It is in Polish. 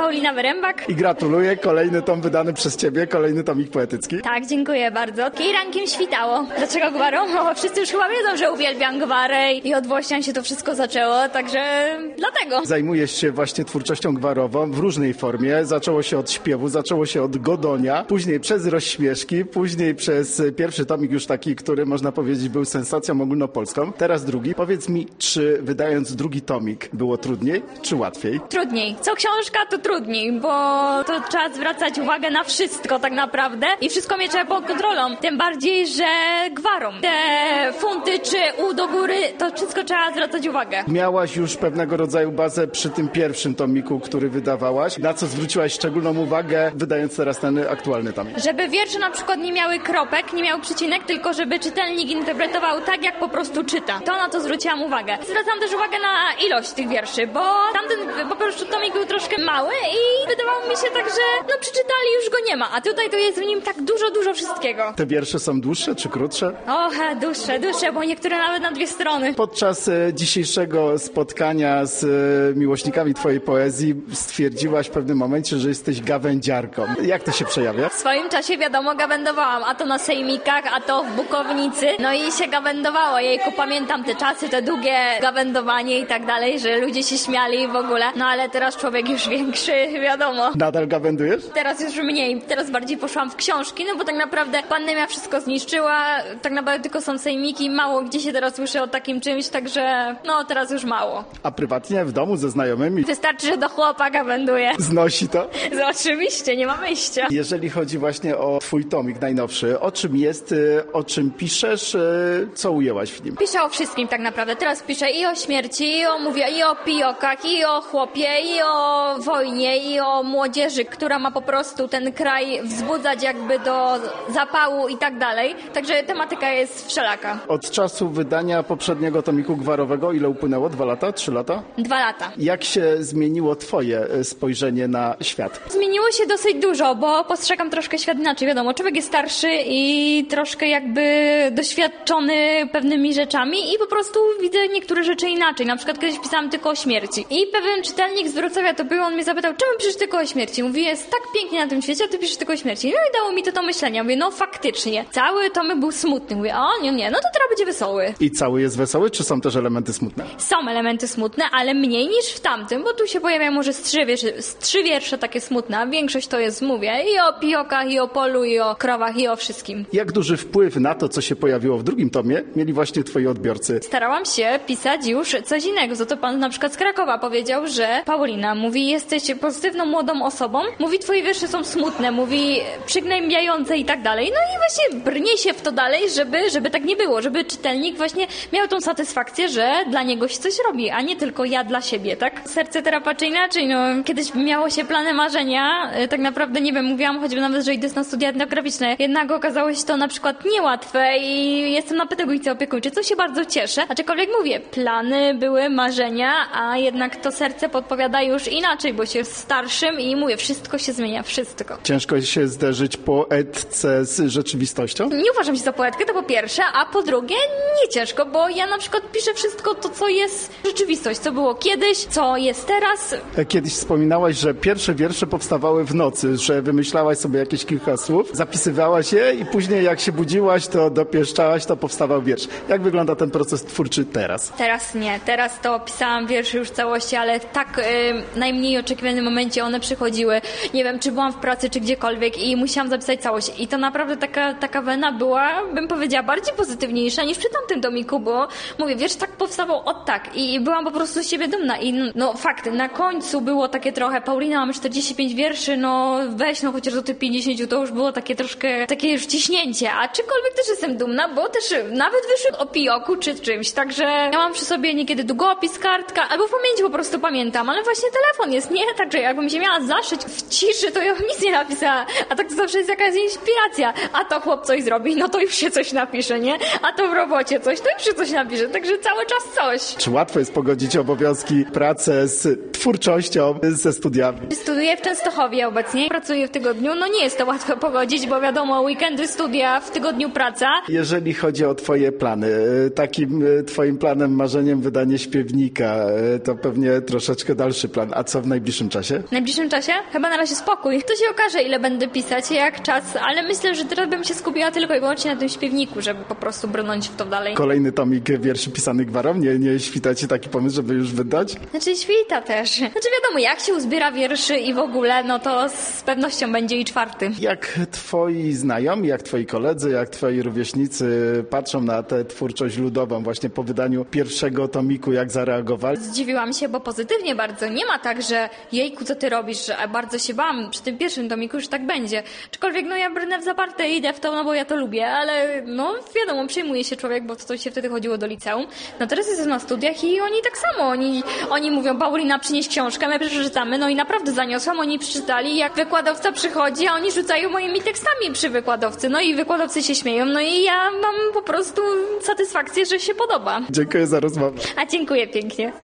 Paulina Wyrembak. I gratuluję, kolejny tom wydany przez ciebie, kolejny tomik poetycki. Tak, dziękuję bardzo. I rankiem świtało. Dlaczego gwarą? Bo wszyscy już chyba wiedzą, że uwielbiam gwarę i od Włościan się to wszystko zaczęło, także dlatego. Zajmujesz się właśnie twórczością gwarową w różnej formie. Zaczęło się od śpiewu, zaczęło się od godonia, później przez rozśmieszki, później przez pierwszy tomik już taki, który można powiedzieć był sensacją ogólnopolską. Teraz drugi. Powiedz mi, czy wydając drugi tomik było trudniej, czy łatwiej? Trudniej. Co książka, to trudniej, bo to trzeba zwracać uwagę na wszystko tak naprawdę i wszystko mieć pod kontrolą. Tym bardziej, że gwarą. Te funty czy u do góry, to wszystko trzeba zwracać uwagę. Miałaś już pewnego rodzaju bazę przy tym pierwszym tomiku, który wydawałaś. Na co zwróciłaś szczególną uwagę, wydając teraz ten aktualny tomik? Żeby wiersze na przykład nie miały kropek, nie miały przycinek, tylko żeby czytelnik interpretował tak, jak po prostu czyta. To na to zwróciłam uwagę. Zwracam też uwagę na ilość tych wierszy, bo tamten po prostu tomik był troszkę mały i wydawało mi się tak, że przeczytali, już go nie ma, a tutaj to jest w nim tak dużo wszystkiego. Te wiersze są dłuższe czy krótsze? Dłuższe, bo niektóre nawet na 2 strony. Podczas dzisiejszego spotkania z miłośnikami twojej poezji stwierdziłaś w pewnym momencie, że jesteś gawędziarką. Jak to się przejawia? W swoim czasie wiadomo gawędowałam, a to na sejmikach, a to w Bukownicy, no i się gawędowało. Jejku, pamiętam te czasy, te długie gawędowanie i tak dalej, że ludzie się śmiali w ogóle, no ale teraz człowiek już większy, wiadomo. Nadal gawędujesz? Teraz już mniej, teraz bardziej poszłam w książki, no bo tak naprawdę pandemia wszystko zniszczyła, tak naprawdę tylko są sejmiki, mało gdzie się teraz słyszy o takim czymś, także teraz już mało. A prywatnie w domu ze znajomymi? Wystarczy, że do chłopaka wędruję. Znosi to? Oczywiście, nie ma wyjścia. Jeżeli chodzi właśnie o twój tomik najnowszy, o czym jest, o czym piszesz, co ujęłaś w nim? Piszę o wszystkim tak naprawdę. Teraz piszę i o śmierci, i o pijokach, i o chłopie, i o wojnie, i o młodzieży, która ma po prostu ten kraj wzbudzać jakby do zapału i tak dalej. Także tematyka jest wszelaka. Od czasu wydania poprzedniego tomiku gwarowego ile upłynęło? 2 lata? 3 lata? 2 lata. Jak się zmieniło twoje spojrzenie na świat? Zmieniło się dosyć dużo, bo postrzegam troszkę świat inaczej. Wiadomo, człowiek jest starszy i troszkę jakby doświadczony pewnymi rzeczami i po prostu widzę niektóre rzeczy inaczej. Na przykład kiedyś pisałam tylko o śmierci. I pewien czytelnik z Wrocławia to był, on mnie zapytał, czemu piszesz tylko o śmierci? Mówi, jest tak pięknie na tym świecie, a ty piszesz tylko o śmierci. No i dało mi to do myślenia. Mówię, faktycznie. Cały tomek był smutny. Mówię, nie, no to teraz będzie wesoły. I cały jest wesoły, czy są też elementy smutne? Są elementy smutne, ale mniej niż w tamtym, bo tu się pojawiają może z 3 wiersze takie smutne, a większość to jest, mówię, i o pijokach, i o polu, i o krowach, i o wszystkim. Jak duży wpływ na to, co się pojawiło w drugim tomie, mieli właśnie twoi odbiorcy? Starałam się pisać już coś innego. Za to pan na przykład z Krakowa powiedział, że Paulina, mówi, jesteś pozytywną, młodą osobą, mówi, twoje wiersze są smutne, mówi, przygnębiające i tak dalej. No i właśnie brnie się w to dalej, żeby tak nie było, żeby czytelnik właśnie miał tą satysfakcję, że dla niego się coś robi, a nie tylko ja dla siebie, tak? Serce terapa czy inaczej, kiedyś miało się plany marzenia, tak naprawdę nie wiem, mówiłam choćby nawet, że idę na studia etnograficzne, jednak okazało się to na przykład niełatwe i jestem na pedagogice opiekuńczej, co się bardzo cieszę, aczkolwiek mówię, plany były marzenia, a jednak to serce podpowiada już inaczej, bo się jest starszym i mówię, wszystko się zmienia, wszystko. Ciężko się zderzyć poetce z rzeczywistością? Nie uważam się za poetkę, to po pierwsze, a po drugie nie ciężko, bo ja na przykład piszę wszystko to, co jest rzeczywistość, co było kiedyś, co jest teraz. Kiedyś wspominałaś, że pierwsze wiersze powstawały w nocy, że wymyślałaś sobie jakieś kilka słów, zapisywałaś je i później jak się budziłaś, to dopieszczałaś, to powstawał wiersz. Jak wygląda ten proces twórczy teraz? Teraz nie. Teraz to pisałam wiersze już w całości, ale w tak najmniej oczekiwanym momencie one przychodziły. Nie wiem, czy byłam w pracy, czy gdziekolwiek i musiałam zapisać całość. I to naprawdę taka wena była, bym powiedziała, bardziej pozytywniejsza niż przy tamtym tomiku, bo mówię, wiersz tak powstawał tak i byłam po prostu z siebie dumna. I fakt, na końcu było takie trochę, Paulina, mamy 45 wierszy, weź chociaż do tych 50, to już było takie troszkę, takie już ciśnięcie, a czykolwiek też jestem dumna, bo też nawet wyszły o pijoku czy czymś, także ja mam przy sobie niekiedy długopis, kartka, albo w pamięci po prostu pamiętam, ale właśnie telefon jest, nie? Także jakbym się miała zaszyć w ciszy, to ja bym nic nie napisała, a tak to zawsze jest jakaś inspiracja, a to chłop coś zrobi, no to już się coś napisze, nie? A to w robocie coś, to już się coś napisze, także cały czas coś. Czy łatwo jest pogodzić obowiązki, pracę z twórczością, ze studiami? Studiuję w Częstochowie obecnie, pracuję w tygodniu, nie jest to łatwo pogodzić, bo wiadomo, weekendy studia, w tygodniu praca. Jeżeli chodzi o twoje plany, takim twoim planem, marzeniem wydanie śpiewnika, to pewnie troszeczkę dalszy plan, a co w najbliższym czasie? czasie? W najbliższym czasie? Chyba na razie spokój. To się okaże, ile będę pisać, jak czas, ale myślę, że teraz bym się skupiła tylko i wyłącznie na tym śpiewniku, żeby po prostu brnąć w to dalej. Kolejny tomik wierszy pisanych gwarą? Nie świta ci taki pomysł, żeby już wydać? Znaczy świta też. Znaczy wiadomo, jak się uzbiera wierszy i w ogóle, no to z pewnością będzie i 4. Jak twoi znajomi, jak twoi koledzy, jak twoi rówieśnicy patrzą na tę twórczość ludową właśnie po wydaniu pierwszego tomiku, jak zareagowali? Zdziwiłam się, bo pozytywnie bardzo. Nie ma tak, że jejku, co ty robisz, że bardzo się bałam. Przy tym pierwszym tomiku już tak będzie. Aczkolwiek no ja brnę w zaparte i idę w to, no bo ja to lubię, ale no wiadomo, przejmuje się człowiek, bo to się wtedy chodziło do liceum. No teraz jestem na studiach i oni tak samo. Oni mówią, Paulina, przynieś książkę, my przeczytamy. No i naprawdę zaniosłam, oni przeczytali. Jak wykładowca przychodzi, a oni rzucają moimi tekstami przy wykładowcy. No i wykładowcy się śmieją. No i ja mam po prostu satysfakcję, że się podoba. Dziękuję za rozmowę. A dziękuję pięknie.